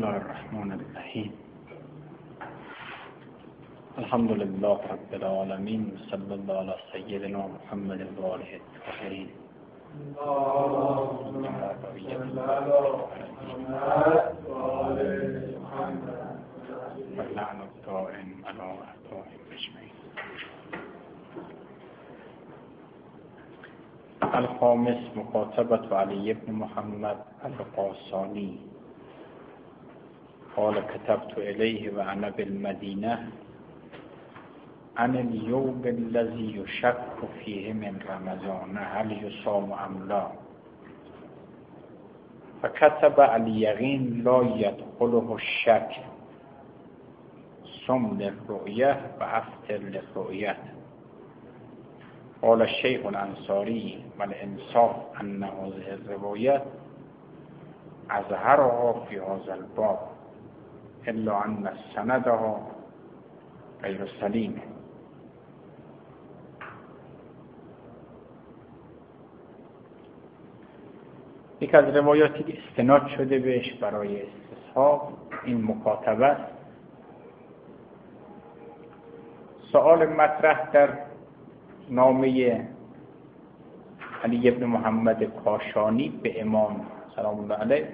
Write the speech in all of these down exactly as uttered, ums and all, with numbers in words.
الله الرحمن الرحیم. الحمد لله رب العالمین، صلی الله علی سیدنا محمد و آله الطاهرین. اللهم صل على محمد وآل محمد واللعن الدائم علی اعدائهم اجمعین. الخامس مخاطبة علی بن محمد القاسانی. قال كتبت إليه وأنا بالمدينة عن اليوم الذي يشك فيه من رمضان هل يصام أم لا، فكتب اليقين لا يدخله الشك، صم للرؤية وأفطر للرؤية. قال الشيخ الأنصاري والإنصاف أن هذه الرواية أظهرها في هذا الباب الا ان سندها غیر سلیم. یک از روایاتی که استناد شده بهش برای استصحاب این مکاتبه است. سؤال مطرح در نامه علی بن محمد کاشانی به امام سلام الله علیه،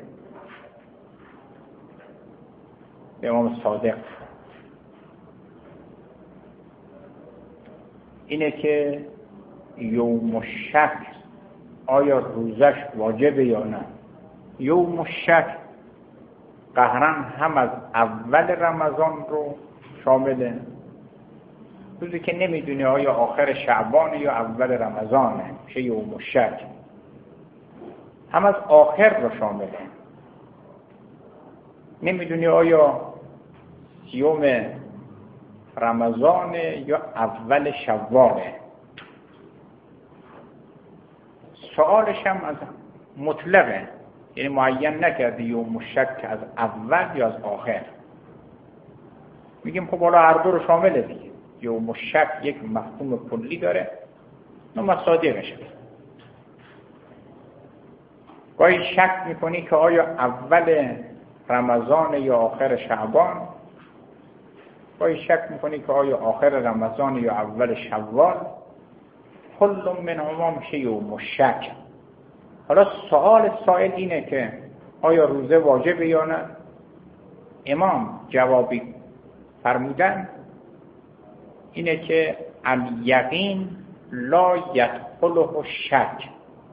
به امام صادق، اینه که یوم الشک آیا روزش واجبه یا نه. یوم الشک قهرن هم از اول رمضان رو شامله، روزی که نمیدونی آیا آخر شعبان یا اول رمضانه میشه یوم الشک، هم از آخر رو شامله، نمیدونی آیا سیوم رمضان یا اول شواله. سوالش هم از مطلقه، یعنی معین نکرده یوم الشک از اول یا از آخر. میگیم خب حالا هر دو رو شامله دیگه. یوم الشک یک مفهوم کلی داره، نه مصادیقش. گاهی شک میکنی که آیا اول رمضان یا آخر شعبان، گاهی شک میکنی که آیا آخر رمضان یا اول شوال. کل منهما میشه یوم الشک. حالا سوال سائل اینه که آیا روزه واجبه یا نه. امام جوابی فرمودن اینه که الیقین لا یدخله الشک،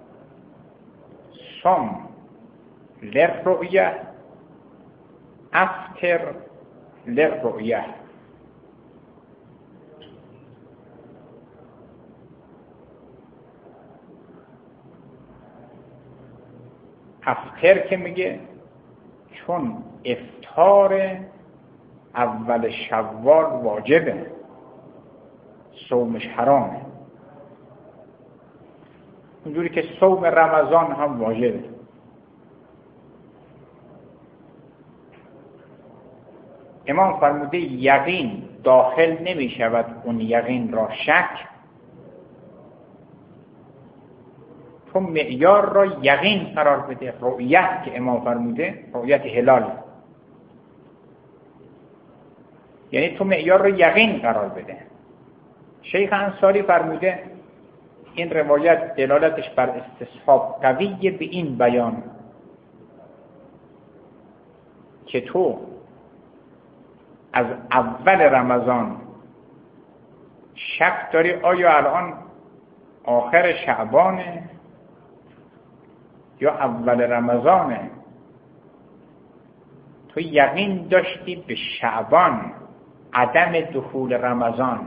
صم للرؤیه افطر للرؤیه. افطر که میگه چون افطار اول شوال واجبه، صومش حرامه، اونجوری که صوم رمضان هم واجبه. امام فرموده یقین داخل نمی شود اون یقین را شک، تو معیار را یقین قرار بده. رؤیت که امام فرموده رؤیت هلال، یعنی تو معیار را یقین قرار بده. شیخ انصاری فرموده این روایت دلالتش بر استصحاب قویه به این بیان که تو از اول رمضان شک داری آیا الان آخر شعبانه یا اول رمضانه. تو یقین داشتی به شعبان، عدم دخول رمضان.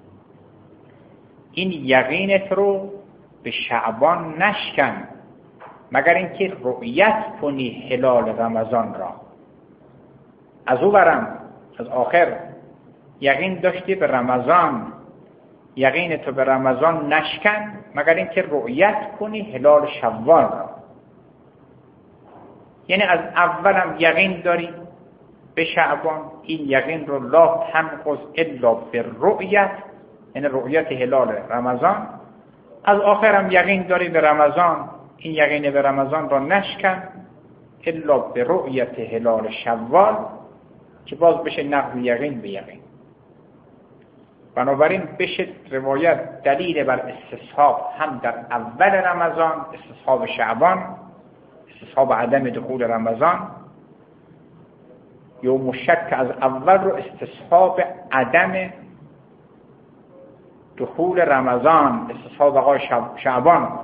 این یقینت رو به شعبان نشکن مگر اینکه رؤیت کنی هلال رمضان را. از او برم از آخر یقین داشتی به رمضان، یقین تو به رمضان نشکن مگر اینکه رؤیت کنی هلال شوال را. یعنی از اولم یقین داری به شعبان، این یقین رو لا تنقض الا بالرؤیت، یعنی رؤیت هلال رمضان. از آخرم یقین داری به رمضان، این یقین به رمضان را نشکن الا به رؤیت هلال شوال که باز بشه نقض یقین به یقین. بنابراین بشه روایت دلیل بر استصحاب هم در اول رمضان، استصحاب شعبان، استصحاب عدم دخول رمضان، یوم شک از اول رو استصحاب عدم دخول رمضان، استصحاب آقای شعبان.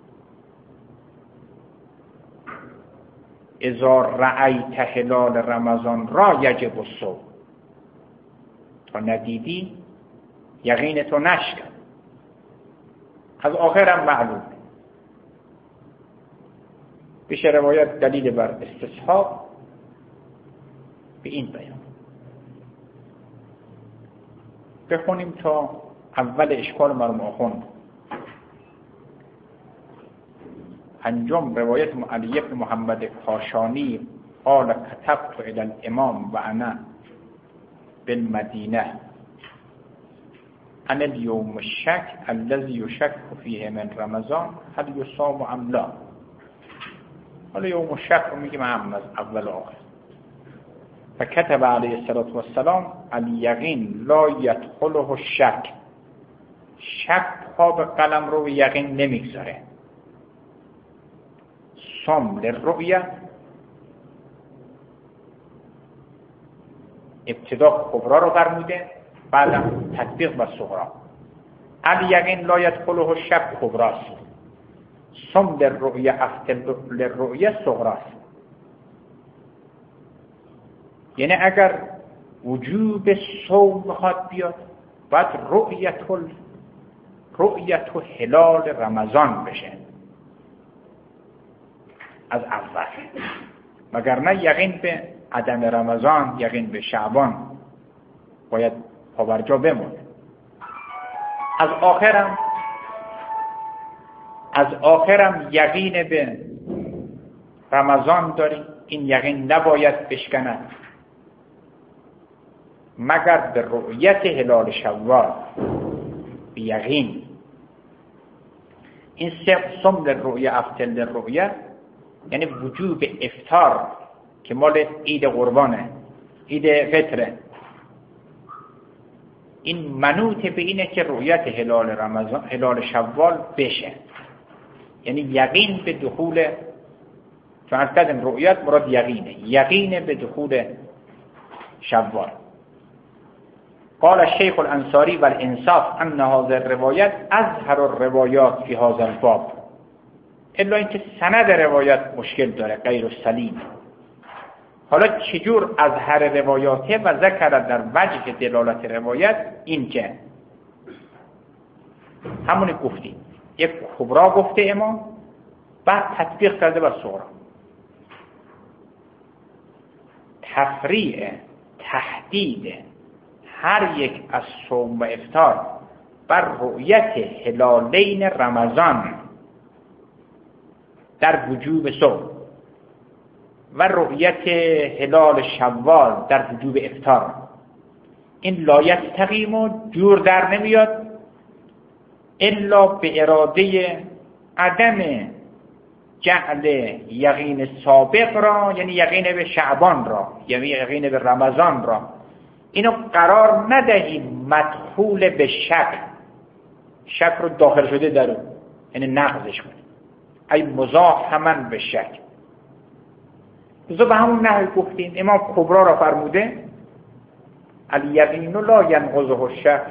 اذا رأیت هلال رمضان را یجب الصوم، تا ندیدی یقین تو نشکن. از آخرم معلوم بشه روایت دلیل بر استصحاب به این بیان. بخونیم تا اول اشکال مرموم آخوند. انجام روایت علی بن محمد کاشانی قال كتبت الى الامام و انا بالمدینه ان اليوم الشك الذي يشك فيه من رمضان هل يصام ام لا. حالا یوم الشک رو میگیم هم از اول آخر. فکتب علیه الصلاة والسلام الیقین لا یدخله الشک، شک پا به قلم رو به یقین نمیگذاره. صم للرؤیه، ابتدا کبرا رو فرموده، بعدم تطبیق و صغرا. الیقین لا یدخله الشک کبراست، صم للرؤیه افطر للرؤیه صغراست. یعنی اگر وجوب صوم بخواد بیاد باید رؤیت رؤیت هلال رمضان بشه از اول، مگر نه یقین به عدم رمضان، یقین به شعبان باید پابرجا بمونه. از آخرم از آخرم یقین به رمضان داری، این یقین نباید بشکند مگر به رؤیت هلال شوال به یقین. این صم للرؤیه افطر للرؤیه یعنی وجوب افطار که مال عید قربانه، عید فطره. این منوط به اینه که رؤیت هلال رمضان، هلال شوال بشه، یعنی یقین به دخول، چون از کردیم رؤیت مراد یقینه، یقین به دخول شوال. قال الشيخ الانصاري والانصاف ان هذه الروایت اظهر الروایات في هذا الباب، الا اینکه سند روایت مشکل داره، غیر سلیم. حالا چجور اظهر روایاته و ذکر در وجه دلالت روایت این که همونی گفتیم، یک کبرا گفته امام، بعد تطبیق کرده بر صغرا. تفریع تحدید هر یک از صوم و افطار بر رؤیت هلالین رمضان در وجوب صوم و رؤیت هلال شوال در وجوب افطار، این لا یستقیم و جور در نمیاد الا به اراده عدم جعل یقین سابق را، یعنی یقین به شعبان را، یعنی یقین به رمضان را، اینو قرار ندهیم مدخول به شک، شک رو داخل شده در اون، یعنی نقضش کنیم، ای مزاحما به شک. بذار به همون نحوی گفتیم امام کبرا را فرموده الیقین لا ینقضه الشک،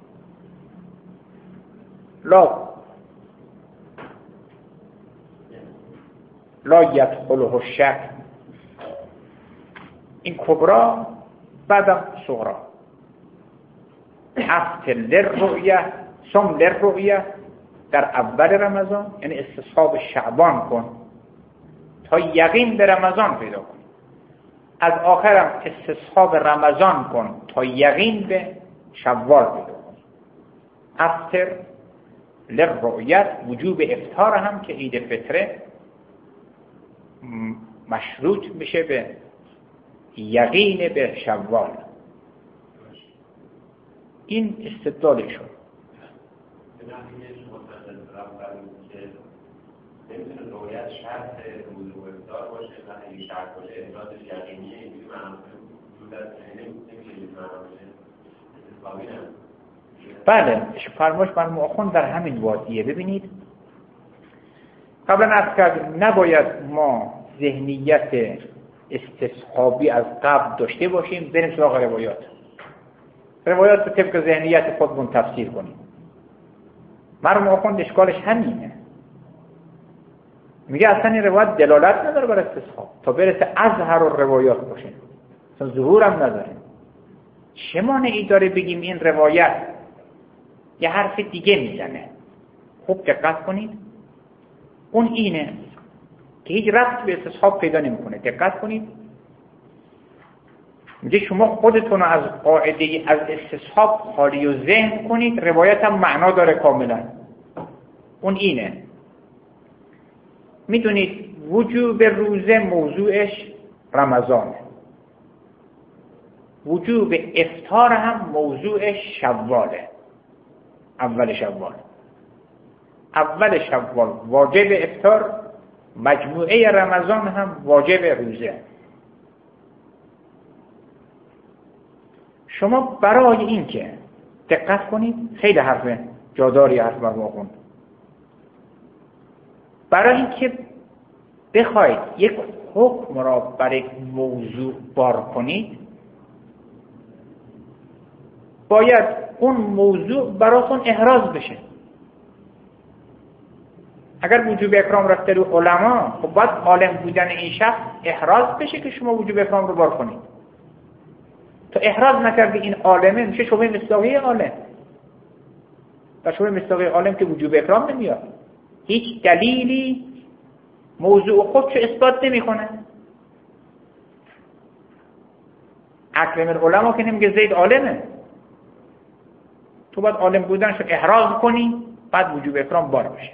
لا لا یدخله الشک. این کبرا بعدم صغرا. افطر للرؤیه، صم للرؤیه در اول رمضان، یعنی استصحاب شعبان کن تا یقین به رمضان پیدا کن. از آخرم استصحاب رمضان کن تا یقین به شوال پیدا کن. افطر للرؤیه، وجوب افطار هم که عید فطره مشروط میشه به یقین به شوال. این استدلالشون. نمیتونه رویت شرط وضوء و افطار باشه و اگه شرط باشه افرادش یقینیه اینجوری معنا وجود از نمیشه این معنا باشه استثابی نه. بله فرمایش مرحوم آخوند در همین وادیه. ببینید قبلا عرض کردیم نباید ما ذهنیت استصحابی از قبل داشته باشیم بریم سراغ روایات روایات رو طبق ذهنیت خودمون تفسیر کنیم. مرحوم آخوند اشکالش همینه، میگه اصلا این روایت دلالت نداره بر استصحاب تا برسه اظهر و روایات باشه، اصلا ظهور هم نداره. چه مانعی داره بگیم این روایت یه حرف دیگه میزنه؟ خوب دقت کنید، اون اینه که هیچ ربط به استصحاب پیدا نمیکنه. دقت کنید، میگه شما خودتون از قاعده از استصحاب خالی و ذهن کنید، روایت هم معنا داره کاملا. اون اینه، میدونید وجوب روزه موضوعش رمضانه، وجوب افطار هم موضوعش شواله، اول شوال. اول شوال واجب افطار، مجموعه رمضان هم واجب روزه. شما برای این که دقت کنید، خیلی حرف جاداری حرف مرحوم آخوند، برای این که بخواید یک حکم را برای موضوع بار کنید باید اون موضوع براتون احراز بشه. اگر وجوب اکرام رفته رو علما، خب باید عالم بودن این شخص احراز بشه که شما وجوب اکرام رو بار کنید. تو احراز نکردی این عالمه، میشه شبه مصداقی عالم. و شبه مصداقی عالم که وجوب اکرام نمیاد، هیچ دلیلی موضوع خودشو اثبات نمیکنه. اکرم العلما که نمیگه زید عالمه، تو باید عالم بودنشو احراز کنی بعد وجوب اکرام بار بشه.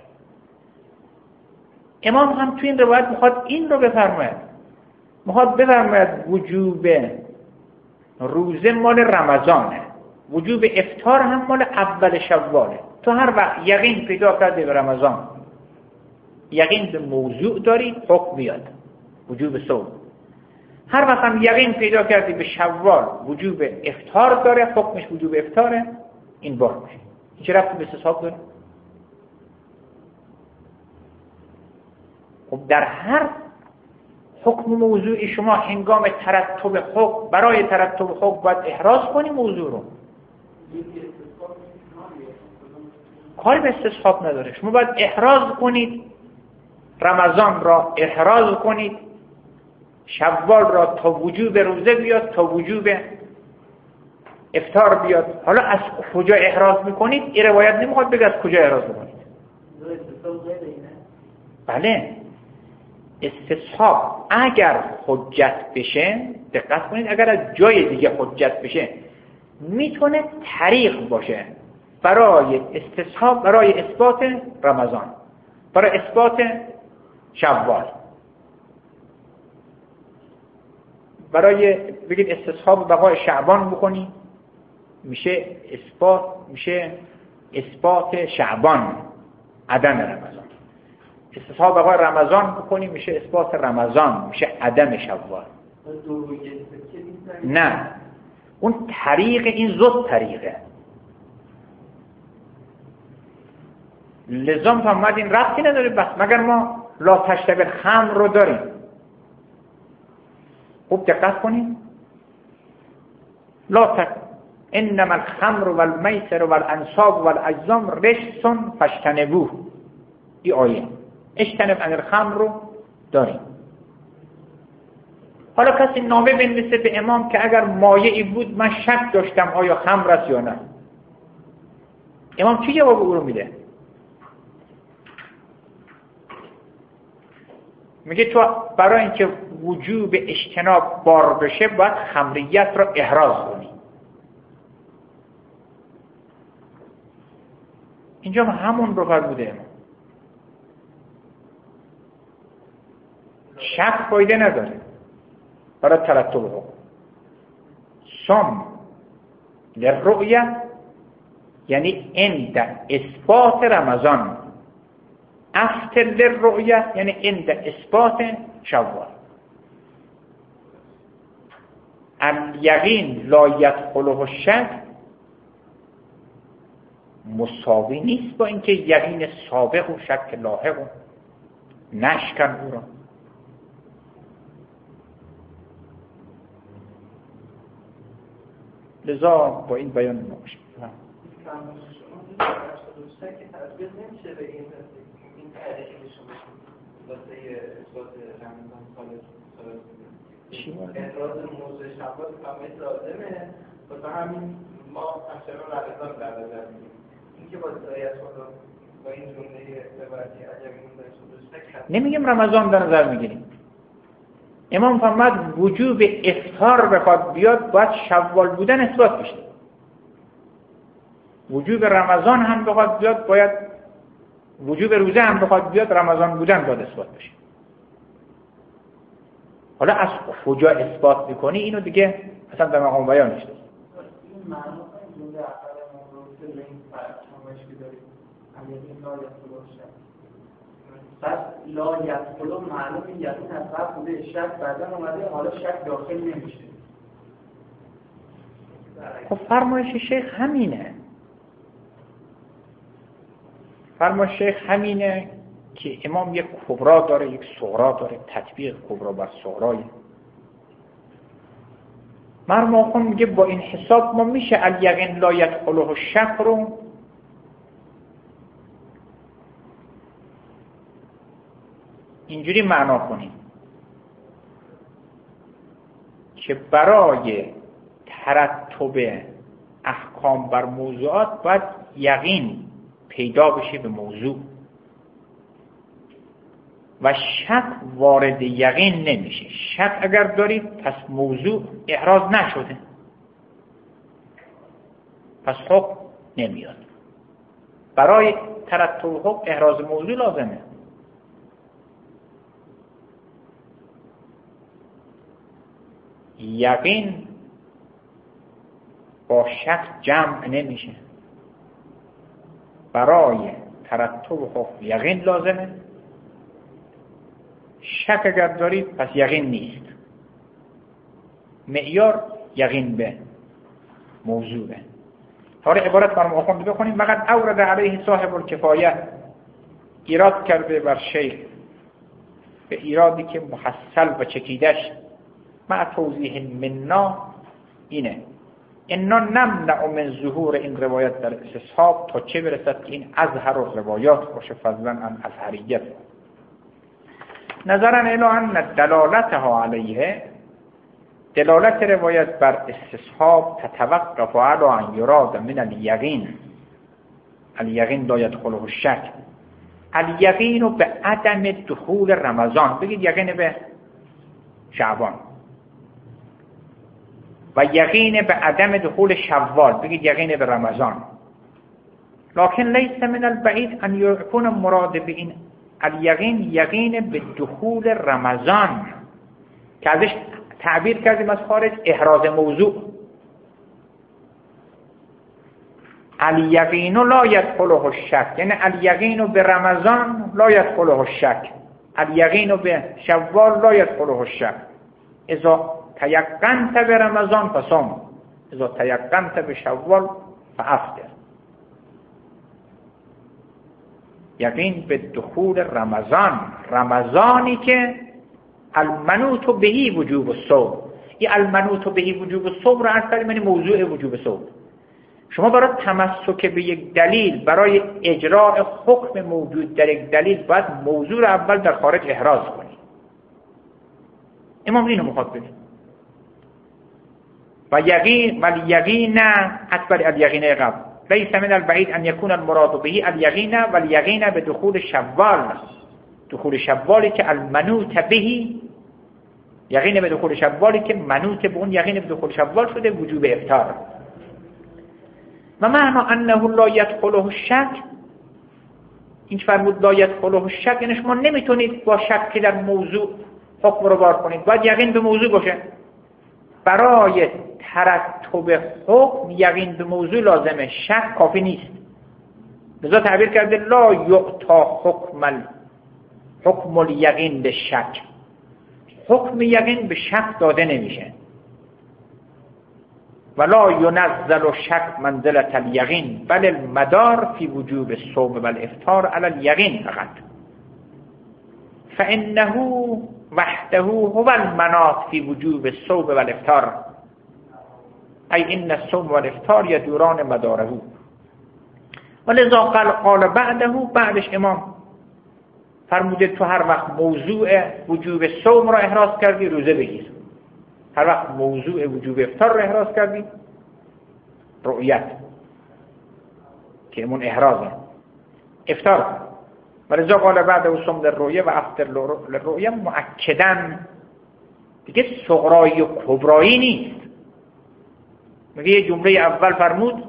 امام هم تو این روایت میخواد این رو بفرماید، میخواد بفرماید وجوب روزه مال رمضانه، وجوب افطار هم مال اول شواله. تو هر وقت یقین پیدا کرده به رمضان، یقین به موضوع داری، حکم میاد وجوب صوم. هر وقت هم یقین پیدا کردی به شوال، وجوب افطار داره، حکمش وجوب افطاره، این بار میشه. این چه ربطی به استصحاب داره؟ خب در هر حکم موضوعی شما هنگام ترتب حکم، برای ترتب حکم باید احراز کنی موضوع رو. کاری به استصحاب نداره. شما باید احراز کنید رمضان را، احراز کنید شوال را تا وجوب روزه بیاد، تا وجوب افطار بیاد. حالا از کجا احراز میکنید؟ این روایت نمیخواد بگه از کجا احراز میکنید. بله، استصحاب اگر حجت بشه، دقت کنید، اگر از جای دیگه حجت بشه میتونه طریق باشه برای استصحاب، برای اثبات رمضان، برای اثبات شوال. برای بگید استصحاب بقای شعبان بکنی، میشه اثبات، میشه اثبات شعبان عدم رمضان. استصحاب بقای رمضان بکنی، میشه اثبات رمضان، میشه عدم شوال. نه، اون طریق، این زود طریقه. لزوم فرمود این ربطی نداره بس مگر ما لا تشرب الخمر رو داریم. خوب دقت کنید، لا تک انما الخمر والمیسر والانصاب والازلام رجس فاجتنبوه، این آیه اجتنب عن الخمر رو داریم. حالا کسی نامه بنویسه به امام که اگر مایعی بود من شک داشتم آیا خمر است یا نه، امام چی جواب او رو میده؟ میگه تو برای اینکه وجوب اجتناب بار بشه باید خمریت را احراز کنی. اینجا همون رو فرموده امام. شک فایده نداره برای ترتب حکم. صم للرؤیه یعنی عند اثبات رمضان، افطر للرؤیه یعنی عند اثبات شوال. الیقین لا یدخله الشک مساوی نیست با اینکه یقین سابق و شک لاحق و نشکن او را. لذا با این بیان ما باشیم. که تطبیق نمیشه به این این تعریفی که شما واسه اثبات رمضان سال چی بود؟ احراز موضوع شوال فهمید لازمه واسه همین ما اشتباه رمضان در نظر میگیریم. اینکه با سایت خدا با این جمله عبارتی اگر این داشته نمیگیم رمضان در نظر میگیریم. امام فرمود وجوب افطار بخواد بیاد باید شوال بودن اثبات بشه. وجوب رمضان هم بخواد بیاد باید وجوب روزه هم بخواد بیاد رمضان بودن باید اثبات بشه. حالا از کجا اثبات میکنی اینو دیگه اصلا در مقام بیان نیست. این معنا این جمله اول موضوع به این فرمایش که داریم امیدی لا یدخل الشک. پس لا یدخل معلومه یقین از قبل بوده شک بعدا اومده حالا شک داخل نمیشه. خب فرمایش شیخ همینه. فرمایش شیخ همینه که امام یک کبرا داره یک صغرا داره، تطبیق کبرا بر صغرای. مرحوم آخوند میگه با این حساب ما میشه الیقین لا یدخله الشک رو اینجوری معنا کنیم که برای ترتب احکام بر موضوعات باید یقین پیدا بشه به موضوع و شک وارد یقین نمیشه. شک اگر دارید پس موضوع احراز نشده، پس حکم نمیاد. برای ترتب حکم احراز موضوع لازمه. یقین با شک جمع نمیشه. برای ترتب حکم یقین لازمه. شک اگر دارید پس یقین نیست. معیار یقین به موضوعه. حالا عبارت برام آخوند بخونیم. فقط اورد علیه صاحب الکفایه ایراد کرده بر شیخ به ایرادی که محصل و چکیدش مع توضیح منا اینه انا نمنع من ظهور این روایت در استصحاب تا چه برسد که این اظهر و روایات باشه فضلا عن اظهریت. نظرا الی ان دلالتها علیه دلالت روایت بر استصحاب تتوقف علی ان یراد من الیقین الیقین لا یدخله الشک الیقین به عدم دخول رمضان بگید یقین به شعبان و یقین به عدم دخول شوال بگید یقین به رمضان. لکن لیس من البعید ان یکون مراد به این الیقین یقین به دخول رمضان که ازش تعبیر کردیم از خارج احراز موضوع. الیقین لا یدخله الشک یعنی الیقین به رمضان لا یدخله الشک الیقین به شوال لا یدخله الشک. اذا تیقنت به رمضان فصوم اذا تیقنت به شوال فافطر. یقین به دخول رمضان رمضانی که المنوط بهی وجوب الصوم. این المنوط بهی وجوب الصوم را از کلمه موضوع وجوب صوم. شما برای تمسک به یک دلیل برای اجراء حکم موجود در یک دلیل باید موضوع را اول در خارج احراز کنید. امام اینو میخواد بگه و یقین و الیقین اکبر الیقین قبل لیس من البعید ان یکون المراد به الیقین و الیقین به دخول شوال دخول شوالی که المنوط بهی یقین به دخول شوالی که منوط به اون یقین به دخول شوال شده وجوب افطار. و معنی انه لا یدخله الشک این فرمود لا یدخله الشک یعنی شما نمیتونید با شک در موضوع حکم رو بار کنید، باید یقین به موضوع باشه. برای ترتب حکم یقین به موضوع لازمه، شک کافی نیست. لذا تعبیر کرده لا یعطا حکم ال... حکم الیقین به شک، حکم یقین به شک داده نمیشه. ولا ینزل شک منزلة الیقین بل المدار فی وجوب الصوم والافطار علی الیقین فقط. فانه وحده هو المناط فی وجوب الصوم والافطار، ای ان الصوم والافطار یدوران مداره. ولذا قال قال بعده، بعدش امام فرموده تو هر وقت موضوع وجوب صوم را احراز کردی روزه بگیر، هر وقت موضوع وجوب افطار را احراز کردی رؤیت که امون احرازه افطار کن. ولذا قال بعده صوم للرؤیه و افطر للرؤیه مؤکداً دیگه صغرایی و کبرایی نیست. میگه یه جمله اول فرمود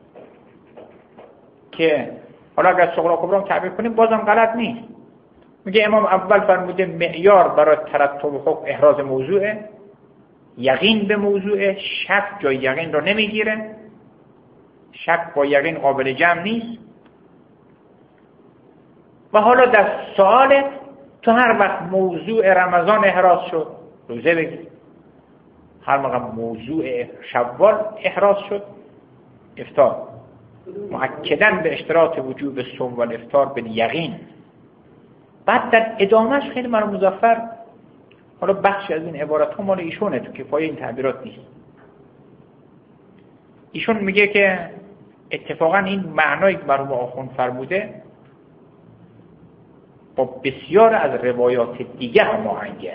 که حالا اگر صغرا و کبرا تعبیر کنیم بازم غلط نیست. میگه امام اول فرموده معیار برای ترتب حکم احراز موضوع، یقین به موضوع، شک جای یقین رو نمیگیره، شک با یقین قابل جمع نیست. و حالا در سوالت تو هر وقت موضوع رمضان احراز شد روزه بگیر، هر وقت موضوع شوال احراز شد افطار، مؤکداً به اشتراط وجوب صوم و الافطار به یقین. بعد در ادامهش خیلی مرا مظفر، حالا بخشی از این عبارت ها مال ایشونه، تو کفایه این تعبیرات نیست. ایشون میگه که اتفاقا این معنایی که مرحوم آخوند فرموده با بسیار از روایات دیگه هماهنگه،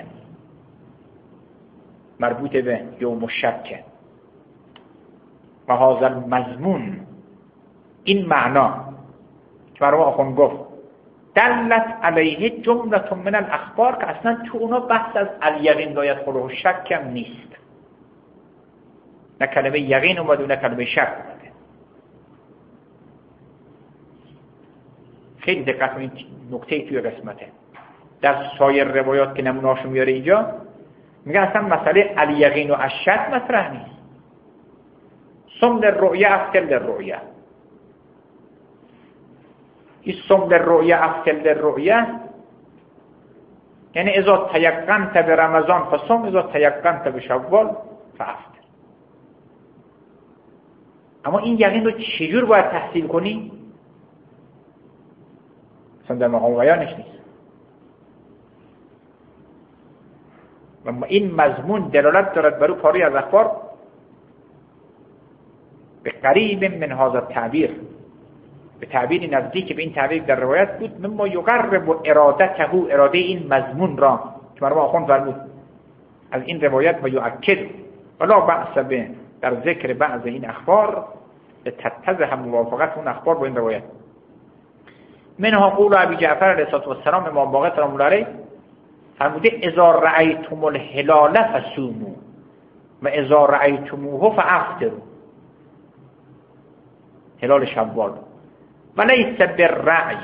مربوط به یوم الشک و هذا المضمون. این معنا که مرحوم آخوند گفت دلت علیه جمله من الاخبار، که اصلا تو اونا بحث از الیقین لا یدخله الشک هم نیست، نه کلمه یقین اومده و نه کلمه شک اومده. خیلی دقت کنید نکته توی قسمته. در سایر روایات که نمونه‌اشو میاره اینجا میگه اصلا مسئله الیقین و الشک مطرح نیست. صم للرؤیا افطر للرؤیا، این صم للرؤیا افطر للرؤیا یعنی اذا تیقنت به رمضان فصم، اذا تیقنت به شوال فافطر. اما این یقین رو چجور باید تحصیل کنی؟ اصلا در مقام بیانش نیست. و این مضمون دلالت دارد برای پاره از اخبار به قریب من هذا التعبیر، به تعبیری نزدیک به این تعبیر در روایت بود، مما یقرب و ارادته، اراده این مضمون را که مرحوم آخوند فرمود از این روایت و یؤکد ولا بأس به در ذکر بعض این اخبار تتضح موافقت اون اخبار با این روایت. منها قول ابی جعفر علیه السلام، امام باقر سلام الله علیه فرموده اذا رأیتم الهلال فصوموا و اذا رأیتموه فافطروا، هلال شوال. و لیس بالرأی،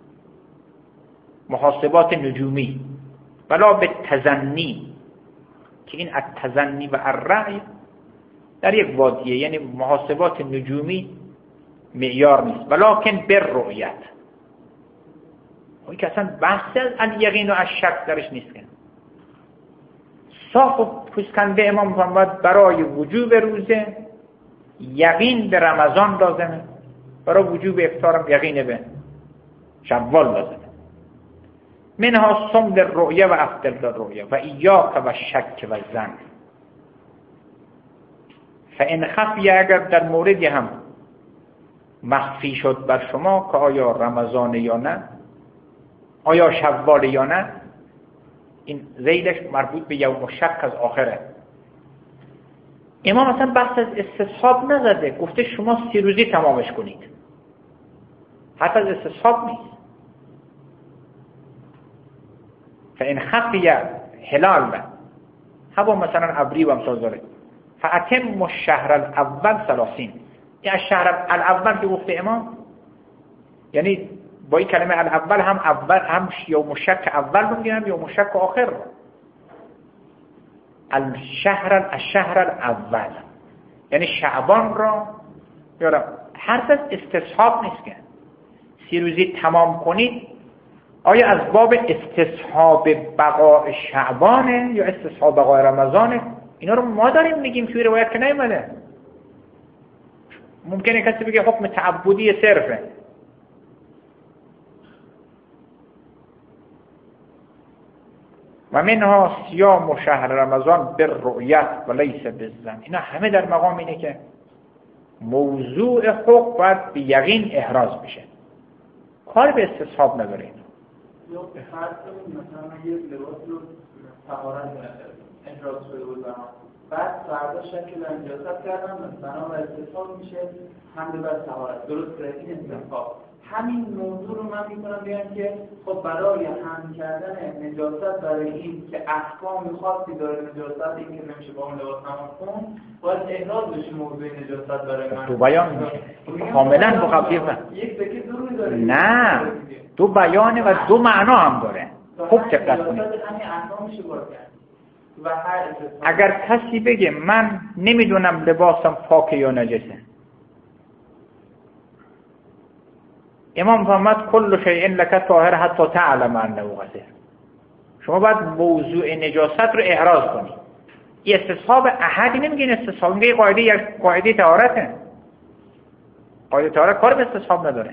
محاسبات نجومی، ولا بالتظنی، که این التظنی و الرأی در یک وادیه، یعنی محاسبات نجومی معیار نیست. ولکن بالرؤیت، این که اصلا بحث از الیقین و الشک درش نیست. که صاف و پوسکنده امام محمد برای وجوب روزه یقین به رمضان لازمه، برای وجوب افطار هم یقین به شوال لازمه. منها صم للرؤیا و افطر للرؤیا و ایاک و شک و ظن. فان خفی، اگر در موردی هم مخفی شد بر شما که آیا رمضان یا نه، آیا شوال یا نه، این زیدش مربوط به یوم الشک از آخره. امام اصلا بحث از استصحاب نزده، گفته شما سی روزی تمامش کنید، حتی از استصحاب نیست. فان خفی هلال، هوا مثلا ابری و امثال داره، فاتم الشهر الاول ثلاثین، این الشهر الاول که گفته امام یعنی با این کلمه الاول هم اول هم یوم الشک اول رو میگن، هم یوم الشک آخر رو. الشهر الشهر الاول یعنی شعبان را، یارم حرف از استصحاب نیست که سی روزی تمام کنید، آیا از باب استصحاب بقاء شعبانه یا استصحاب بقاء رمضانه؟ اینا رو ما داریم میگیم، توی روایت که نیومده. ممکنه کسی بگه حکم تعبدی صرفه. و منها صیام شهر رمضان بالرؤیت و لیس بالظن. اینا همه در مقام اینه که موضوع حکم باید به یقین احراز بشه، کار به استصحاب نداره. اینا یا فرض کنید مثلا من یه لباس رو طهارت احراز شده بود بعد فردا شکل انجازت کردم بنا بر استصحاب میشه حمل بر طهارت، درست این استصحاب. همین موضوع رو من میتونم بگم که خب برای حمل کردن نجاست برای این که احکام خاصی داره نجاست، این که نمیشه با اون لباس نماز خون، باید احراز بشه موضوع نجاست برای من. تو بیان میشه کاملا مخالف من. یک تکه ضروری داره. نه، دو بیانه و دو معنا هم داره. خوب دقت کنید. اگر کسی بگه من نمیدونم لباسم پاکه یا نجسه، امام فرمود کل شیء لک طاهر حتی تعلم انه غسل. شما باید موضوع نجاست رو احراز کنید. این استصحاب احدی نمیگه، استصحاب میگه قاعده یک قاعده طهارته. قاعده طهارت کار به استصحاب نداره.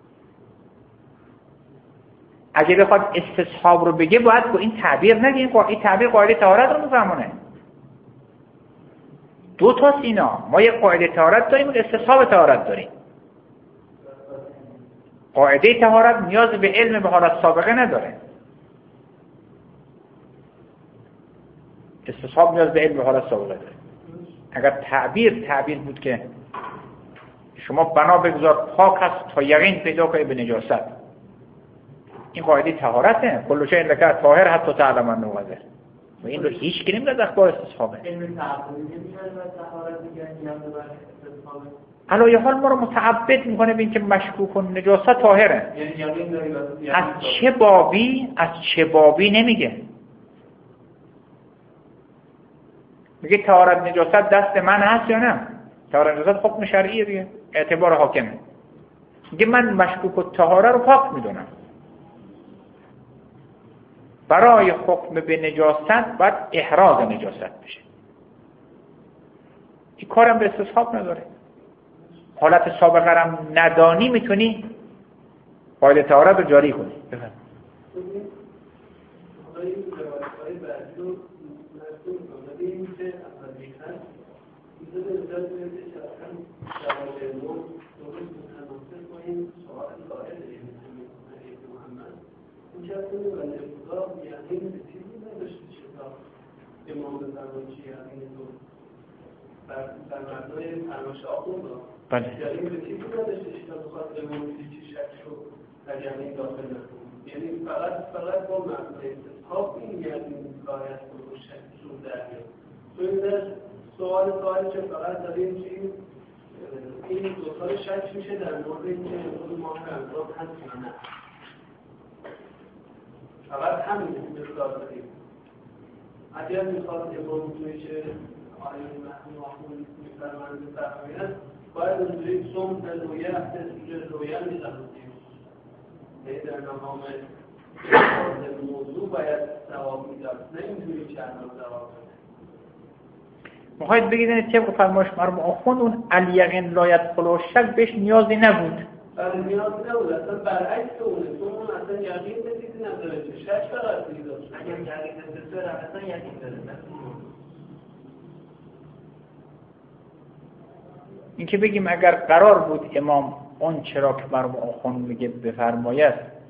اگه بخواد استصحاب رو بگه باید با این تعبیر نگه، این تعبیر قاعده طهارت رو میفهمونه. دو تا اینا، ما یک قاعده طهارت داریم و استصحاب طهارت داریم. قاعده طهارت نیاز به علم به حالت سابقه نداره، استصحاب نیاز به علم به حالت سابقه داره. اگر تعبیر تعبیر بود که شما بنا بگذار پاک است تا یقین پیدا کنی به نجاست، این قاعده طهارته. کل شیء لک طاهر حتی تعلم انه غسل. و این رو هیچ کی نمی‌دونه اخبار استصحابه. علم تعبدی نمی‌شه طهارت میگن نیاز به استصحابه. علاوه حال ما رو متعبد میکنه به اینکه مشکوک و نجاست طاهره. از چه بابی از چه بابی نمیگه. میگه طهارت نجاست دست من هست یا نه؟ طهارت نجاست حکم شرعیه دیگه، اعتبار حاکمه. میگه من مشکوک و طهاره رو پاک میدونم. برای حکم به نجاست باید احراز نجاست بشه. این کارم به استصحاب نداره. حالت سابقه رم ندانی میتونی قاعده طهارت رو جاری کنی. بفرمایید. در مردای فرماش آخون را بله. یعنی به چیزی نداشته که تا بخواد به موضوعی چی شک رو در جمعی داخل نکنم، یعنی فقط فقط با مردای استصحاب این یعنی کاریت رو شک رو در میاد. تو این در سوال سوالی که فقط داریم چی این دو سال شک میشه در مورد این که امروز ماه رمضان هست یا نه، فقط همین مقدار داریم. اگر میخواد یه موضوعی که آیه محمود میفرمایند بفرمایند باید اونجوری صوم رویه هفته رویه می‌دهیم. یعنی در مقام موضوع باید ثواب میداد، نه اینجوری که الان ثواب بده. میخواید بگید این طبق فرمایش مرحوم آخوند اون الیقین لا یدخل الشک بهش نیازی نبود. بله نیازی نبود، اصلا برعکس اونه. چون اون اصلا یقین به چیزی نداره، شک فقط می‌داره. اگر یقین نداره اصلا یقین داره. این که بگیم اگر قرار بود امام اون چرا که مرحوم آخوند میگه بفرماید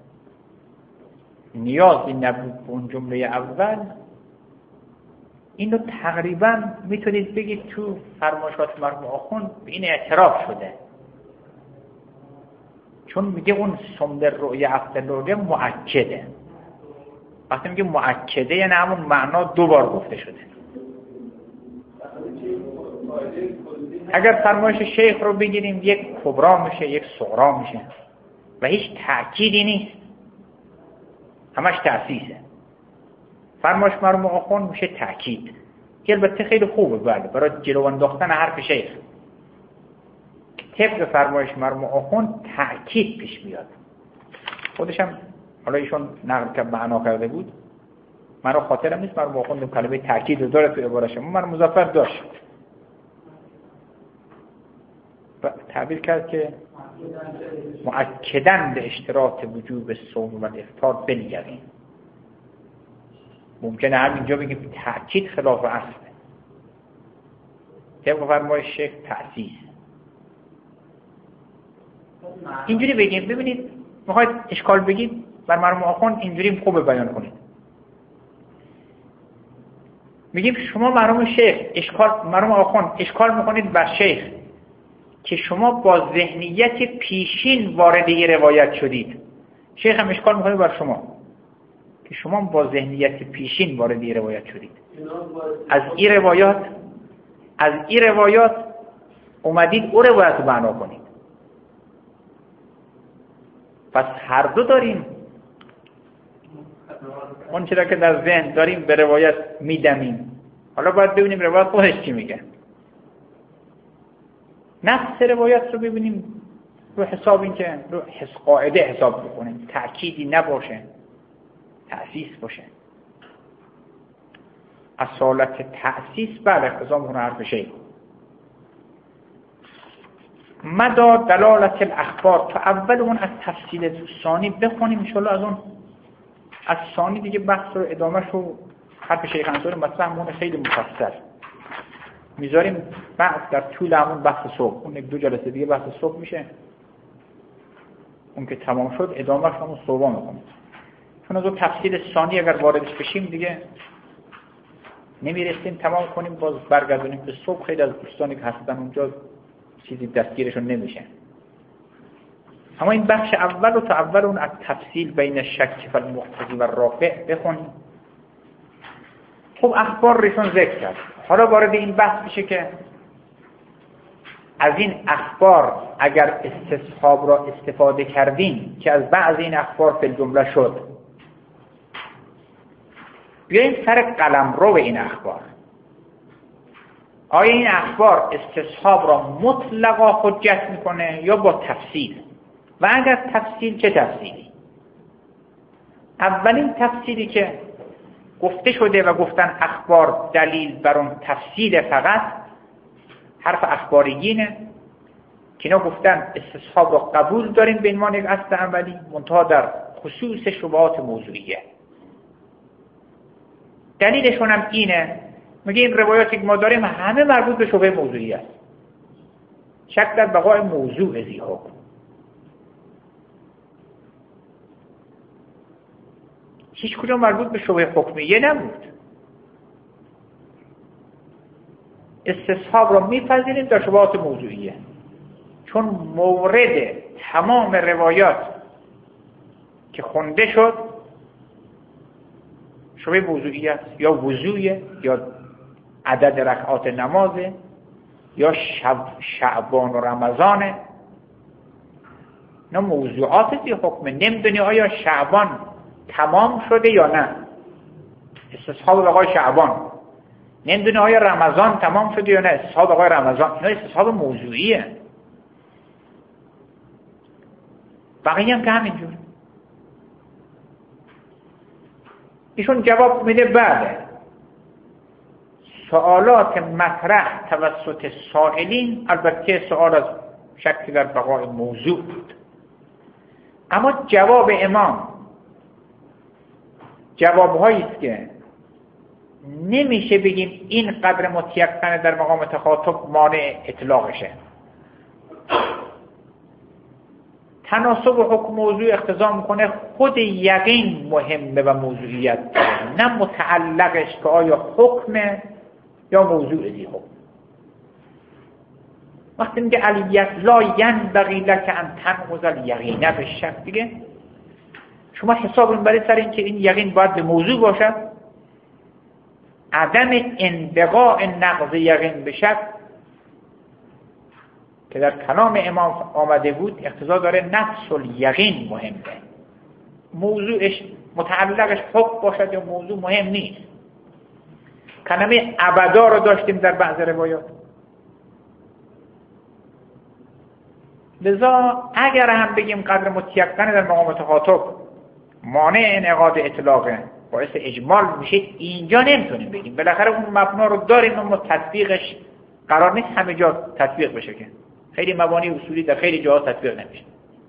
نیازی نبود به اون جمله اول، این رو تقریبا میتونید بگید تو فرمایشات مرحوم آخوند به این اعتراف شده. چون میگه اون صوم در رؤیه افضل رؤیه مؤکده. وقتی میگه مؤکده یعنی همون معنا دو بار گفته شده. اگر فرمایش شیخ رو بگیریم یک کبرا میشه یک صغرا میشه و هیچ تأکیدی نیست، همش تأسیسه. فرمایش مرحوم آخوند میشه تأکید که البته خیلی خوبه بله برای جلو انداختن حرف شیخ. طبق فرمایش مرحوم آخوند تأکید پیش بیاد، خودشم حالا ایشون نقل که معنا کرده بود، من رو خاطرم نیست، من رو با خوندم کلمه تأکید رو داره تو عبارت شما، من مظفر داشت و تعبیر کرد که مؤکداً به اشتراط وجوب صوم و افطار بنگریم. ممکنه همینجا بگیم تأکید خلاف اصله، طبق فرمایش شیخ تأسیس. اینجوری بگیم. ببینید میخواید اشکال بگید بر مرحوم آخوند، اینجوری خوبه بیان کنید. میگیم شما مرحوم شیخ اشکال، مرحوم آخوند اشکال میکنید بر شیخ که شما با ذهنیت پیشین وارد این روایت شدید. شیخ هم اشکال میکنه بر شما که شما با ذهنیت پیشین وارد این روایت شدید. از این روایات از این روایات اومدید او روایت رو معنا کنید. پس هر دو داریم. اون چرا که در ذهن داریم به روایت میدمیم. حالا باید ببینیم روایت خودش چی میگه. نفس روایت رو ببینیم رو حساب این که رو حس قاعده حساب بکنیم، تأکیدی نباشه، تأسیس باشه. اصالت تأسیس بله اقتضا میکنه حرف شیخ. مدار دلالت الاخبار، تا اول اون از تفصیل ثانی بخونیم ان شاءالله. از اون از ثانی دیگه بحث رو ادامهش رو حرف شیخ انصاری مطرح مونه خیلی مفصل میذاریم بعد در طول همون بحث صبح. اون یک دو جلسه دیگه بحث صبح میشه، اون که تمام شد ادامهش همون صبح میکنیم. چون از اون تفصیل ثانی اگر واردش بشیم دیگه نمیرسیم تمام کنیم، باز برگردونیم به صبح. خیلی از دوستانی که هستن اونجا چیزی دستگیرشون نمیشه. اما این بخش اول رو تا اول اون از تفصیل بین شک و المقتضی و رافع بخونیم. خب اخبار ریشون ذکر کرد. حالا وارد این بحث میشه که از این اخبار اگر استصحاب را استفاده کردیم که از بعض این اخبار فی الجمله شد، بیاییم سر قلمرو این اخبار. آیا این اخبار استصحاب را مطلقا حجت میکنه یا با تفصیل؟ و اگر تفصیل چه تفصیلی؟ اولین تفصیلی که گفته شده و گفتن اخبار دلیل بر اون تفصیل فقط حرف اخباریینه که اینا گفتن استصحاب را قبول داریم به عنوان یک اصل عملی منتها در خصوص شبهات موضوعیه. دلیلشون هم اینه، میگه این روایاتی که ما داریم همه مربوط به شبهه موضوعی است. شک در بقای موضوع ذی حکم. هیچ کجا مربوط به شبهه حکمیه نبود. استصحاب را میپذیریم در شبهات موضوعیه، چون مورد تمام روایات که خونده شد شبهه موضوعی است، یا وضوعه، یا عدد رکعات نمازه، یا شب شعبان و رمضانه. اینا موضوعات ذی حکمه. نمیدونی آیا شعبان تمام شده یا نه، استصحاب بقای شعبان. نمیدونی آیا رمضان تمام شده یا نه، استصحاب بقای رمضان. اینا استصحاب موضوعیه. بقیه هم که همینجور. ایشون جواب میده بعد سوالات مطرح توسط سائلین، البته سوال از شک در بقای موضوع بود، اما جواب امام جوابهایی است که نمیشه بگیم این قدر متیقن در مقام تخاطب مانع اطلاقشه. تناسب حکم موضوع اقتضا میکنه خود یقین مهمه و موضوعیت، نه متعلقش که آیا حکمه یا موضوع ذی حکم. وقتی میگه علیت لا ینبغی لک ان تنقض الیقین بالشک، دیگه شما حساب رو برای سر این که این یقین باید به موضوع باشد. عدم انبغاء نقض یقین به شک که در کلام امام آمده بود اقتضا داره نفس الیقین مهمه. موضوعش متعلقش حکم باشد یا موضوع مهم نیست. کلمه ابدا رو داشتیم در بعض روایات. لذا اگر هم بگیم قدر متیقن در مقام تخاطب مانع انعقاد اطلاقه باعث اجمال میشه، اینجا نمیتونیم بگیم. بالاخره اون مبنا رو داریم اما تطبیقش قرار نیست همه جا تطبیق بشه، که خیلی مبانی اصولی در خیلی جاها تطبیق نمیشه.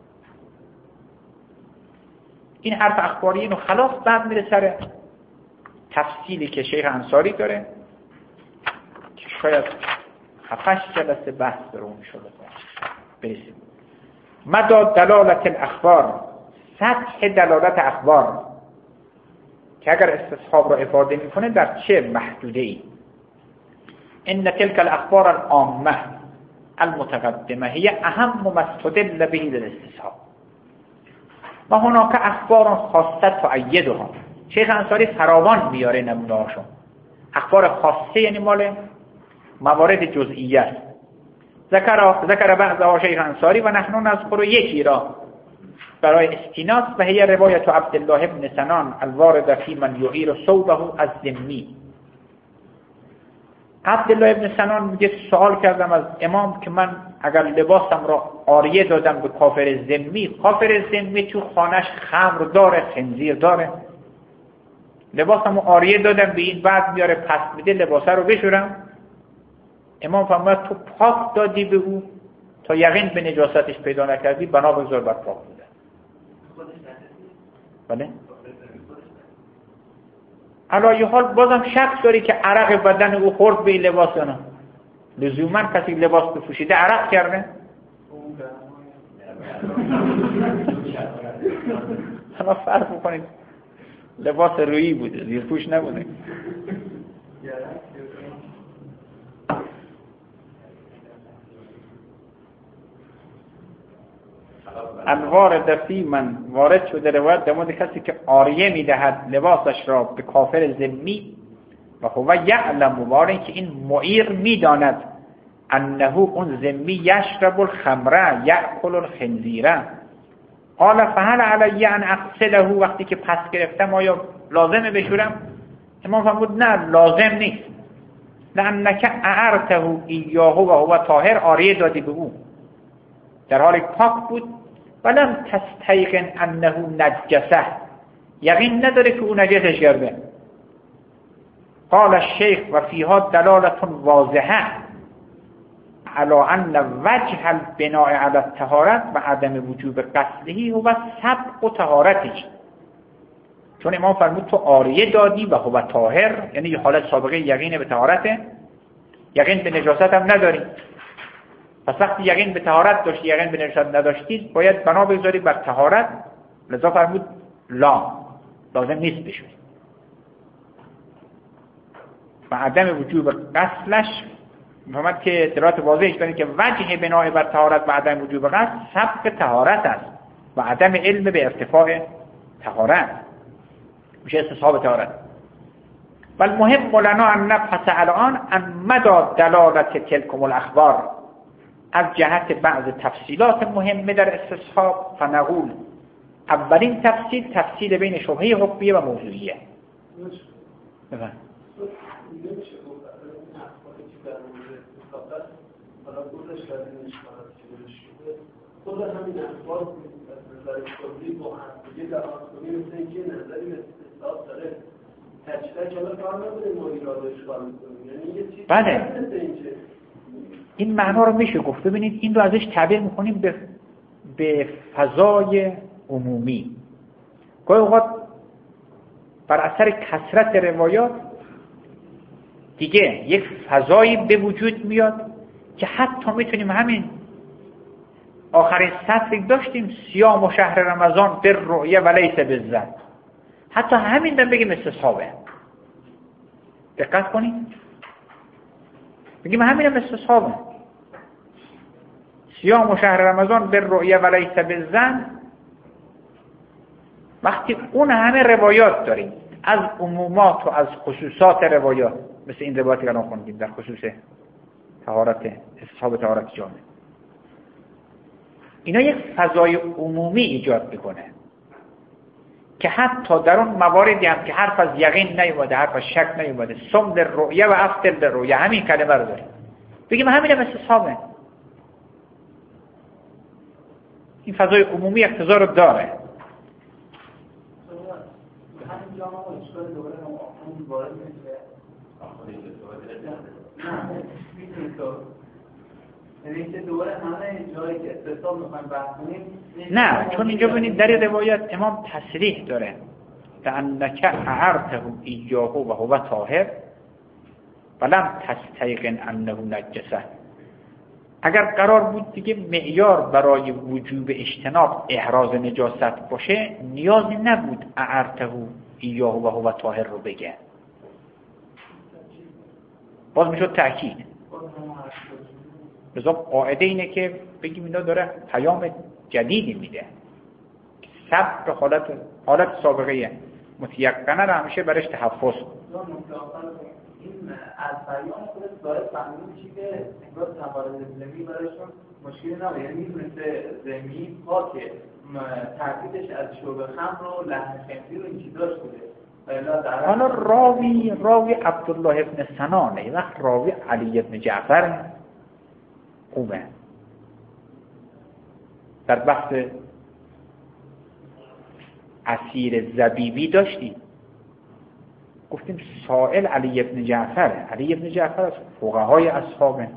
این حرف اخباری اینو خلاص بعد میره سر تفصیلی که شیخ انصاری داره که شاید هفتش جلسه بحث در اون شده برسیم. مدى دلالت الاخبار، سطح دلالت اخبار که اگر استصحاب را افاده میکنه در چه محدوده ای؟ ان تلك الاخبار العامه المتقدمه هي اهم ما استدل به للاستصحاب و هناك اخبار خاصه تؤیدها. شیخ انصاری فراوان میاره نمونه‌هاشون. اخبار خاصه یعنی مال موارد جزئیه است. ذکر ذکر بعضها شیخ انصاری و نحن نذکر یکی را برای استیناس و هي روایت عبدالله بن سنان الوارد فی من یعیر ثوبه از ذمی. عبدالله بن سنان میگه سوال کردم از امام که من اگر لباسم را عاریه دادم به کافر ذمی، کافر ذمی تو خانش خمر داره، خنزیر داره، لباسم رو عاریه دادم به این، بعد میاره پس میده لباسه رو بشورم. امام فرمود تو پاک دادی به او تا یقین به نجاستش پیدا نکردی، بنا بگذار بر پاک بوده. بله؟ علایه حال بازم شک داری که عرق بدن او خورد به این لباس یا نه. لزوما کسی لباس بپوشیده عرق کرده؟ حالا فرق بکنید لباس رویی بوده، زیرپوش نبوده. الوارد فی من، وارد شده روایت در مورد کسی که عاریه میدهد لباسش را به کافر ذمی و هو یعلم، وارد که این معیر میداند انه اون ذمی یشرب الخمر یأکل الخنزیر. قال فهل علی ان اغسله، وقتی که پس گرفتم آیا لازمه بشورم؟ امام فرمود نه لازم نیست. لانک اعرته ایاه و هو طاهر، عاریه دادی به او در حال پاک بود. ولم تستیقن انه نجسه، یقین نداره که او نجسش کرده. قال الشیخ و فیها دلالت واضحه على ان وجه البناء على الطهارت و عدم وجوب غسله هو سبق طهارتش. چون امام فرمود تو عاریه دادی و هو طاهر، یعنی یه حالت سابقه یقین به طهارته، یقین به نجاست هم نداری. پس وقتی یقین به طهارت داشتی یقین به نجاست نداشتی باید بنا بگذاری بر طهارت. لذا فرمود لا، لازم نیست بشوری. و عدم وجوب غسلش فرمود که دلالت واضحش داره که وجه بنای بر طهارت و عدم وجوب غسل سبق طهارت است و عدم علم به ارتفاع طهارت میشه استصحاب طهارت. بل مهم لنا ان نبحث الان عن مدى دلالت تلکم الاخبار، از جهت بعض تفصیلات مهمه در استصحاب. فنقول اولین تفصیل تفصیل بین شبهه حکمیه و موضوعیه. بفهم نمیشه گفت این اخباری که در مورد استصحاب است حالا خودش در این اشکالات که بهش شده خود همین اخبار از نظر کلی با همدیگه در آسمانی مثل اینکه نظری به استصحاب داره تجدید حالا کار نبوده ما ایراد اشکال میکنیم، یعنی یه چیزی بله مثل اینکه این معنا رو میشه گفت. ببینید این رو ازش تعبیر میکنیم به به فضای عمومی. گاهی اوقات بر اثر کثرت روایات دیگه یک فضایی به وجود میاد که حتی میتونیم همین آخرین سطری داشتیم صیام و شهر رمضان به رؤیه و لیس بالظن، حتی همین دم بگیم استصحابه. دقت کنید بگیم همین هم استصحابه. صیام و شهر رمضان به رؤیه و لیس بالظن، وقتی اون همه روایات داریم از عمومات و از خصوصات روایات، مثل این روایاتی که الان خوندیم در خصوص طهارت استصحاب طهارت جامع، اینا یک فضای عمومی ایجاد میکنه که حتی در اون مواردی هم که حرف از یقین نیومده، حرف از شک نیومده، صم للرؤیه و افطر للرؤیه، همین کلمه رو داریم بگیم همین هم استصحابه. این فضای عمومی اقتضا رو داره. همینجا ما اشکال دوره همون وارد میشه. نه میتونی تو یعنی که دوره همه جایی که استثاب میخوایم بحث کنیم. نه، چون اینجا ببینید در روایت امام تصریح داره فانک اعرته ایاه و هو طاهر ولم تستیقن انه نجسه. اگر قرار بود دیگه معیار برای وجوب اجتناب احراز نجاست باشه، نیازی نبود اعرته ایاه و هو طاهر رو بگه، باز میشد تأکید. لذا قاعده اینه که بگیم اینا داره پیام جدیدی میده. صبر حالت حالت سابقه متیقنه رو همیشه برش تحفظ. این از بیان خودت داره فهمید چی که انگار تبارز زمین برایشون مشکلی نبود، یعنی میتونسته زمین پاکه ترکیبش از شعب خمر و لحن خنزیر و این چیزاش بوده. حالا راوی راوی عبدالله ابن سنانه، وقت راوی علی ابن جعفر خوبه. در بحث عصیر زبیبی داشتیم، گفتیم سائل علی ابن جعفر. علی ابن جعفر از فقهای اصحابه.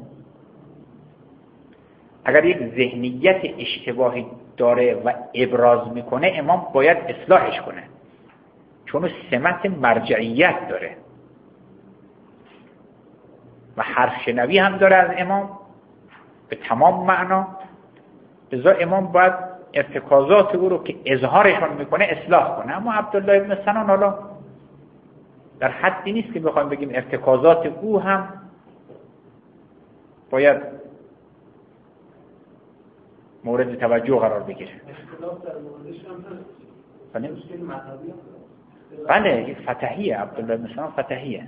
اگر یک ذهنیت اشتباهی داره و ابراز میکنه، امام باید اصلاحش کنه، چون سمت مرجعیت داره و حرف شنوی هم داره از امام به تمام معنا. لذا امام باید ارتکازات او رو که اظهارشون میکنه اصلاح کنه. اما عبدالله ابن سنان حالا در حدی نیست که بخوایم بگیم ارتکازات او هم باید مورد توجه قرار بگیره. بله، فتحیه. عبدالله ابن سنان فتحیه.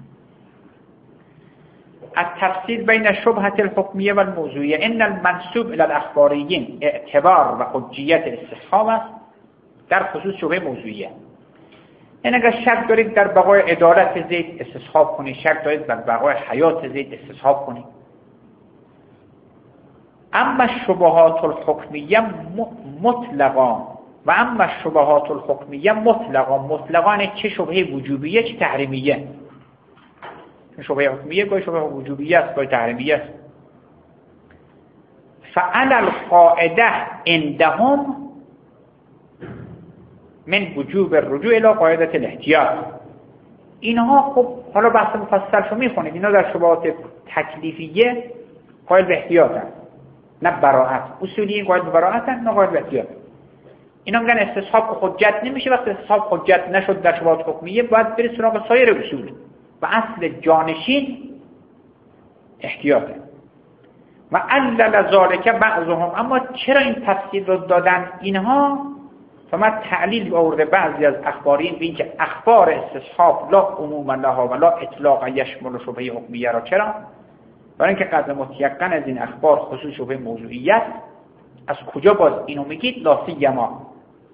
التفصیل بین الشبهة الحکمیه و الموضوعیه. ان المنسوب الى الاخباریین اعتبار و حجیت استصحاب است در خصوص شبهه موضوعیه. این اگر شک دارید در بقای عدالت زید استصحاب کنید، شک دارید در بقای حیات زید استصحاب کنید. اما شبهات الحکمیه مطلقا و اما شبهات الحکمیه مطلقا مطلقا چه شبهه وجوبیه چه تحریمیه. شبهه حکمیه گاهی شبهه وجوبیه است، گاهی تحریمیه است. فعلى القاعده عندهم من وجوب الرجوع الى قاعده الاحتیاط. اینها خب حالا بحث مفصل شو میخونید، اینا در شبهات تکلیفیه قائل به احتیاطن، نه براءت. اصولی قائل به براءتن، نه قائل به احتیاط. اینا میگن استصحاب حجت نمیشه. وقتی استصحاب حجت نشد در شبهات حکمیه، باید برید سراغ سایر اصول و اصل جانشین احتیاطه. و علل ذالک بعضهم. اما چرا این تفصیل رو دادن اینها؟ فما تعلیل آورده بعضی از اخبارین به اینکه اخبار استصحاب لا عموم لها و لا اطلاق یشمل شبهه حکمیه را. چرا؟ برای اینکه قدر متیقن از این اخبار خصوص شبهه موضوعیت. از کجا باز اینو میگید؟ لا سیما،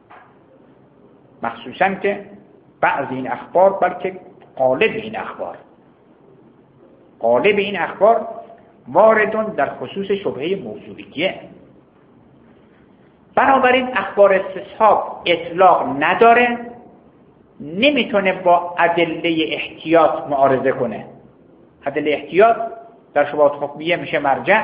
مخصوصا که بعضی این اخبار بلکه غالب این اخبار غالب این اخبار واردون در خصوص شبهه موضوعیه. بنابراین اخبار استصحاب اطلاق نداره، نمیتونه با ادله احتیاط معارضه کنه. ادله احتیاط در شبهات حکمیه میشه مرجع،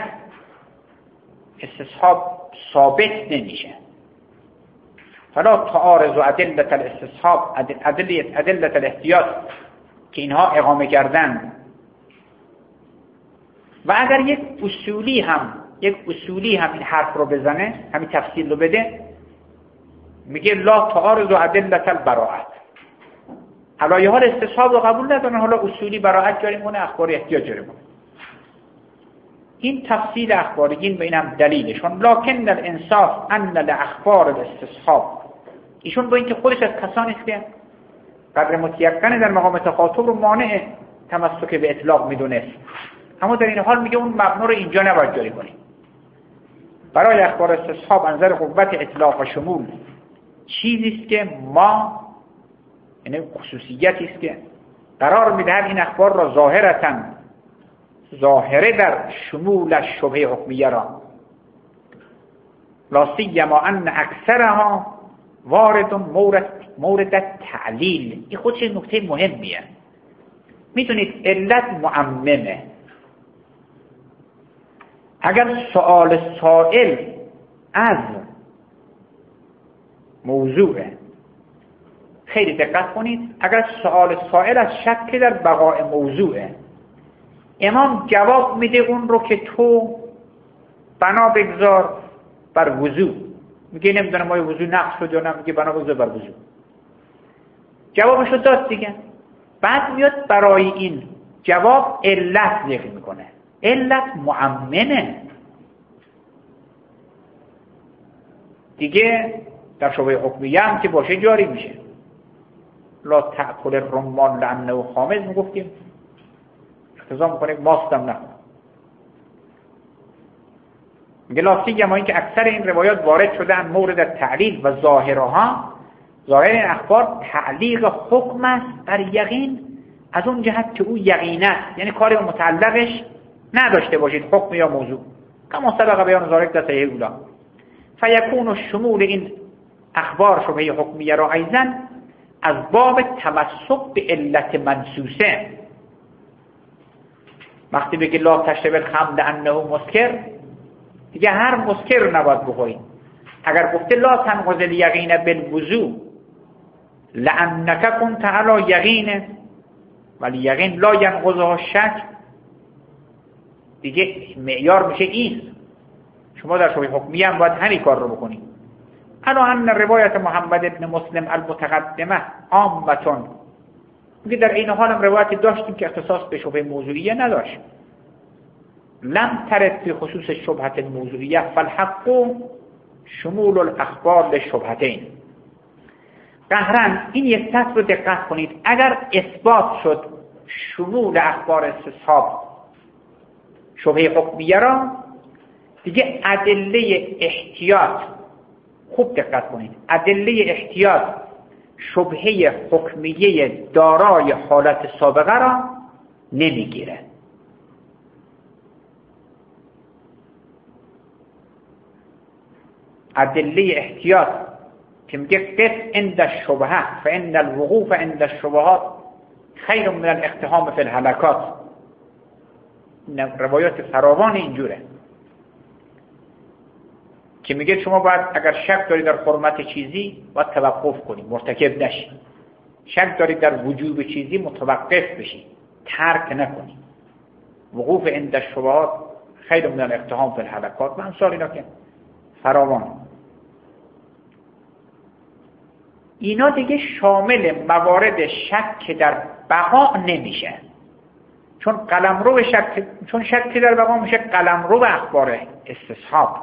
استصحاب ثابت نمیشه. فلا تعارض ادله الاستصحاب ادله ادله الاحتیاط که اینها اقامه کردن. و اگر یک اصولی هم یک اصولی هم این حرف رو بزنه، همین تفصیل رو بده، میگه لا تعارض ادله البراءت. علایه حال استصحاب رو قبول ندارن، حالا اصولی براءت جاری کنه، اخباری احتیاط جاری کنه. این تفصیل اخباریین به این هم دلیلشون. لکن الانصاف ان الاخبار الاستصحاب، ایشون با اینکه خودش از کسانی است که قدر متیقن در مقام تخاطب رو مانع تمسک به اطلاق میدونست، اما در این حال میگه اون مبنا رو اینجا نباید جاری کنیم. برای اخبار استصحاب انظر قوت اطلاق و شمول چیزی است که ما، یعنی خصوصیتی است که قرار میدهد این اخبار را ظاهرتاً ظاهره در شمول شبهه حکمیه را لا سیما ان اکثرها وارد مورد مورد تعلیل. این خودش نکته مهمیه. میدونید علت معممه. اگر سوال سائل از موضوعه، خیلی دقت کنید، اگر سوال سائل از شک در بقاء موضوعه، امام جواب میده اون رو که تو بنا بگذار بر وضو. میگه نمیدونم آیا وضو نقص شد یا نه، میگه بنا بگذار بر وضو. جوابشو داد دیگه. بعد میاد برای این جواب علت ذکر میکنه. علت معممه دیگه. در شبهه حکمیه هم که باشه جاری میشه. لا تأکل الرمان لانه خامض میگفتیم، اقتضا میکنه ماستم نخور. میگه لا سیما این که اکثر این روایات وارد شدن مورد تعلیل و ظاهرها، ظاهر این اخبار تعلیق حکم است بر یقین، از اون جهت که او یقین است، یعنی کاری متعلقش نداشته باشید حکم یا موضوع، کما سبق بیان ذالک در صحیح اولا. فیکون شمول این اخبار شبهه حکمیه را ایضا از باب تمسک به علت منسوسه. وقتی بگه لا تشرب الخمر لانه مسکر، دیگه هر مسکر رو نباید بخورید. اگر گفته لا تنقض الیقین بالوضوء لانک کنت علی یقین ولی یقین لا ینقضها شک، دیگه معیار میشه این. شما در شبهه حکمیه هم باید همین کار رو بکنید. الا ان روایت محمد ابن مسلم المتقدمه عامتون، میگه در این حال هم روایتی داشتیم که اختصاص به شبهه موضوعیه نداشت. لم ترد فی خصوص شبهه الموضوعیه فالحق شمول الاخبار للشبهتین. قهرن این یک سطر رو دقت کنید. اگر اثبات شد شمول اخبار استصحاب شبهه حکمیه را، دیگه ادله احتیاط، خوب دقت کنید، ادله احتیاط شبهه حکمیه دارای حالت سابقه را نمیگیره. ادله احتیاط که میگه قف عند الشبهه فان الوقوف عند الشبهات خیر من الاقتحام فی الهلکات. روایات فراوان اینجوره که میگه شما باید اگر شک داری در حرمت چیزی باید توقف کنی، مرتکب نشی. شک داری در وجوب چیزی متوقف بشی، ترک نکنی. وقوف عند الشبهات خیر من الاقتحام فی الهلکات و امثال اینا که فراوان. اینا دیگه شامل موارد شک در بقا نمیشه، چون قلمرو شک، چون شک در بقا میشه قلمرو اخبار استصحاب.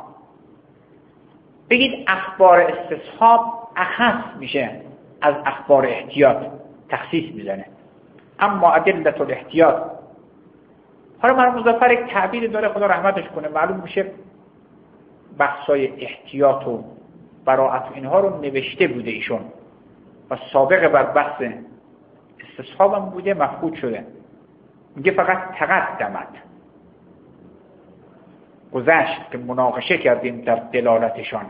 بگید اخبار استصحاب اخص میشه از اخبار احتیاط، تخصیص میزنه. اما ادله الاحتیاط، حالا مرحوم مظفر یک تعبیر داره خدا رحمتش کنه، معلوم میشه بحثای احتیاط و براءت و اینها رو نوشته بوده ایشون و سابقه بر بحث استصحاب هم بوده، مفقود شده. میگه فقط تقدمت، گذشت که مناقشه کردیم در دلالتشان.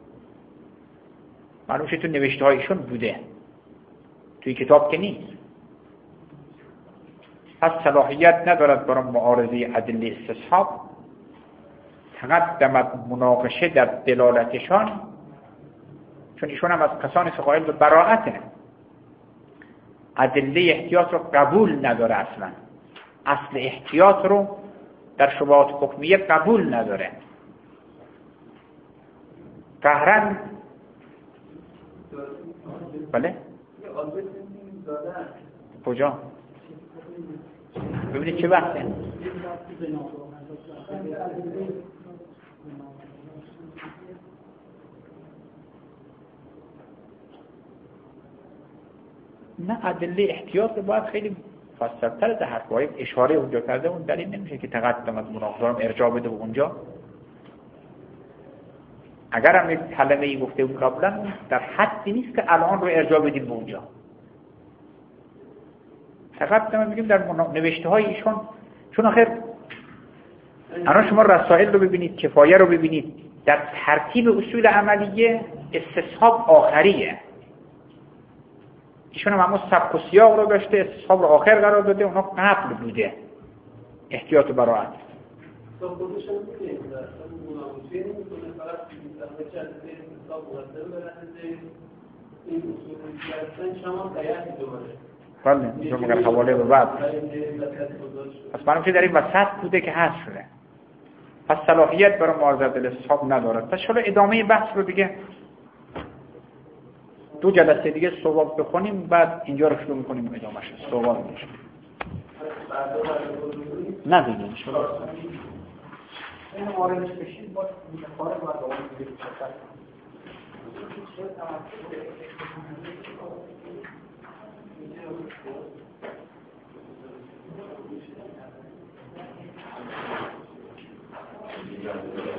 معلوم شد تو نوشته هایشون بوده، توی کتاب که نیست. پس صلاحیت ندارد برای معارضه ادله استصحاب. تقدمت مناقشه در دلالتشان، چون ایشون هم از کسانی که قائل به براءته. ادله احتیاط رو قبول نداره، اصلا اصل احتیاط رو در شبهات حکمیه قبول نداره. قهرن بله کجا ببینید چه وقته نه، ادله احتیاط رو باید خیلی فصل‌تر در حرف‌های اشاره اونجا کرده. اون دلیل نمیشه که تقدم از مناقضه رو ارجاع بده به اونجا. اگر هم یک کلمه ای گفته بود قبلا، در حدی نیست که الان رو ارجاع بدیم به اونجا. تقدم میگیم در نوشته های ایشون، چون آخر الان شما رسائل رو ببینید، کفایه رو ببینید، در ترتیب اصول عملیه استصحاب آخریه. ایشون هم همون سبک و سیاق رو داشته، استصحاب رو آخر قرار داده، اونا قبل بوده. احتیاط و براعت. تو خودش هم میگه اصلا مناقشه نمی‌کنه، فقط میگه چه استصحاب مقدم برنده این اصول که شما تایید دوباره. بله، اینجا مگر حواله به بعد. پس معلوم که در این وسط بوده که حذف شده. پس صلاحیت برای معارضت الاستصحاب ندارد. پس حالا ادامه بحث رو دیگه دو جلسه دیگه صحبت بکنیم، بعد اینجا رو شروع می‌کنیم ادامه‌اش. صحبت میشه. نه دیگه ان شاء الله. این واردش بشید با کار ما رو بگیرید. Thank you.